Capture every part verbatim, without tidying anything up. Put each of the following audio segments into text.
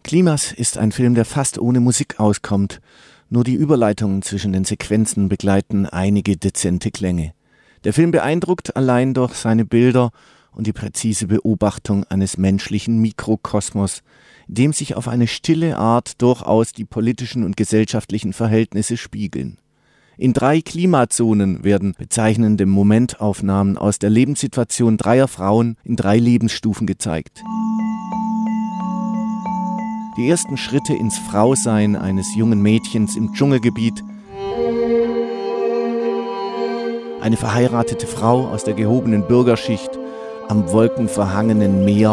Klimas ist ein Film, der fast ohne Musik auskommt. Nur die Überleitungen zwischen den Sequenzen begleiten einige dezente Klänge. Der Film beeindruckt allein durch seine Bilder und die präzise Beobachtung eines menschlichen Mikrokosmos, in dem sich auf eine stille Art durchaus die politischen und gesellschaftlichen Verhältnisse spiegeln. In drei Klimazonen werden bezeichnende Momentaufnahmen aus der Lebenssituation dreier Frauen in drei Lebensstufen gezeigt. Die ersten Schritte ins Frausein eines jungen Mädchens im Dschungelgebiet. Eine verheiratete Frau aus der gehobenen Bürgerschicht am wolkenverhangenen Meer.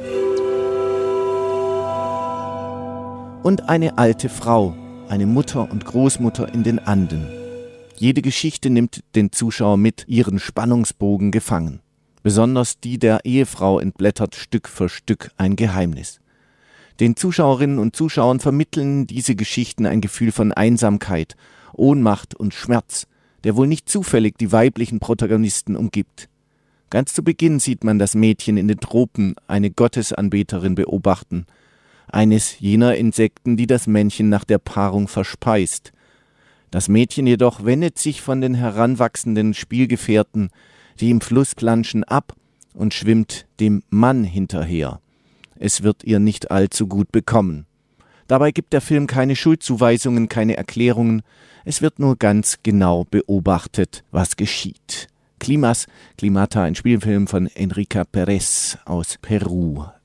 Und eine alte Frau, eine Mutter und Großmutter in den Anden. Jede Geschichte nimmt den Zuschauer mit ihren Spannungsbogen gefangen. Besonders die der Ehefrau entblättert Stück für Stück ein Geheimnis. Den Zuschauerinnen und Zuschauern vermitteln diese Geschichten ein Gefühl von Einsamkeit, Ohnmacht und Schmerz, der wohl nicht zufällig die weiblichen Protagonisten umgibt. Ganz zu Beginn sieht man das Mädchen in den Tropen eine Gottesanbeterin beobachten, eines jener Insekten, die das Männchen nach der Paarung verspeist. Das Mädchen jedoch wendet sich von den heranwachsenden Spielgefährten, die im Fluss planschen, ab und schwimmt dem Mann hinterher. Es wird ihr nicht allzu gut bekommen. Dabei gibt der Film keine Schuldzuweisungen, keine Erklärungen. Es wird nur ganz genau beobachtet, was geschieht. Klimas, Klimata, ein Spielfilm von Enrique Pérez aus Peru.